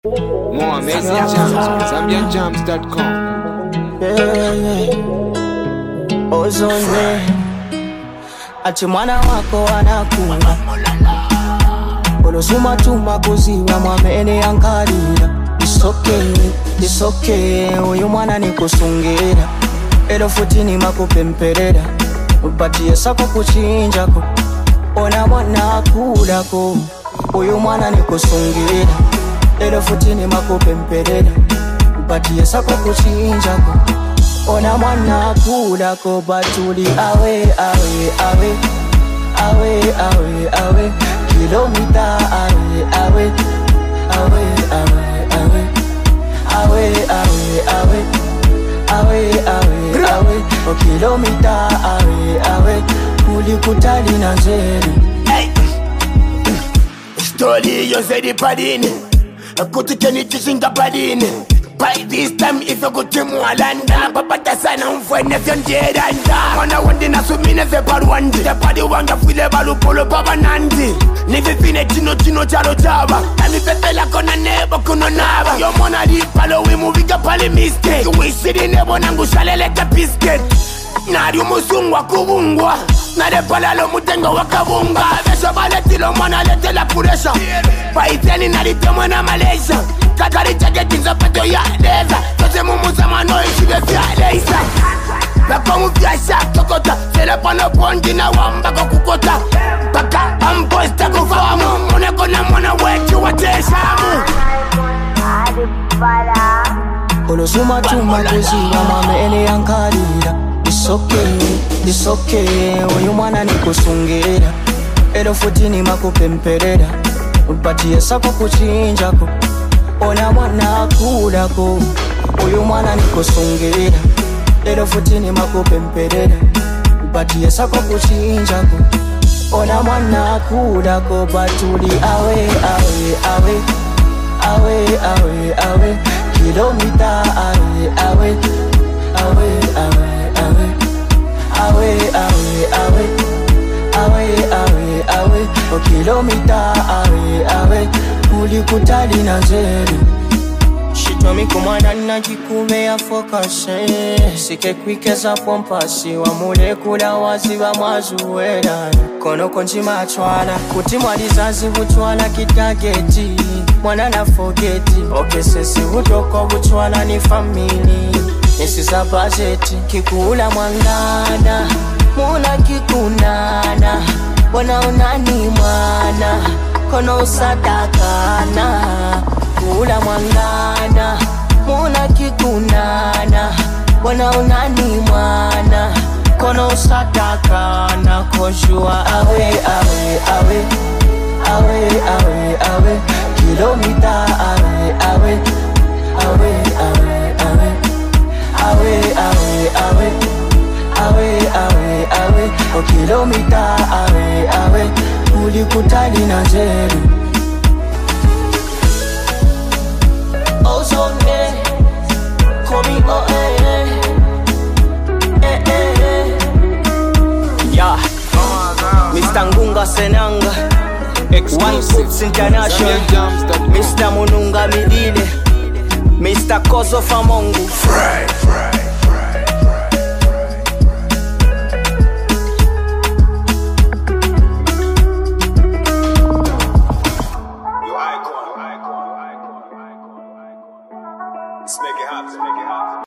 More amazing jams, ZambianJams.com. Ozone ati mwana wako anakunga olosuma tuma kuziwa mwamene yankalira. It's okay, uyu mwana nikusungira ero futini makupemperera upatie sako kuchinjako ona mwana akulako. Uyu mwana nikusungira ero futini makupemperera upatie sako kuchinjako ona mwana akulako. Batuli awe kilomita awe o kilomita awe kulikutali na zeri. Story you say the padine akutikeni chishinga padine. By this time if you go to Mwalanda papata sana mfwene vyonjeranda mwana wende na sumine ze paruandi the body wanga file balu polo baba nandi nivifine chino chalo chava nami pepela kona nebo kuno nava yo mwana di palo wimuviga pali mistake wishiri nebo nangu shaleleta biscuit nari umusungwa kubungwa nare palalo mutenga wakabunga vesho baletilo mwana letela puresha paiteni naritemwe na Malaysia kakari chake kinza pato ya leza toze mumuza mano ishibe vya leisa bako muvya shak tokota sele pano pondi na wamba kukukota baka ambosta kufawamu moneko na mwana wetu wateshamu olosuma tuma kuziwa mwamene yankalira. It's okay, uyu mwana nikusungira ero futini makupemperera upatie sako kuchinjako ona mwana akulako. Uyu mwana nikusungira ero futini makupemperera upatie sako kuchinjako ona mwana akulako. Batuli awe kilomita awe o kilomita awe kulikutali na zeri. Shitomi kumwana na jikume ya fokase sike kwikeza pompasi wa mulekula waziba mwazuwera kono konjima atwala kuti mwalizazi butwala kitageti mwana na fogeti okesesi butoko butwala ni famili nesiza budget kikula mwangana muna kikunana wana unani mwana kono usadakana kula mwangana muna kikunana wana unani mwana kono usadakana koshua awe kilomita awe o kilomita awe kulikutali na zeri. Ozone komi yeah Mr. Ngunga Senanga One Foods International Mr. Mununga Midile Mr. Kozo Famongu Let's make it happen.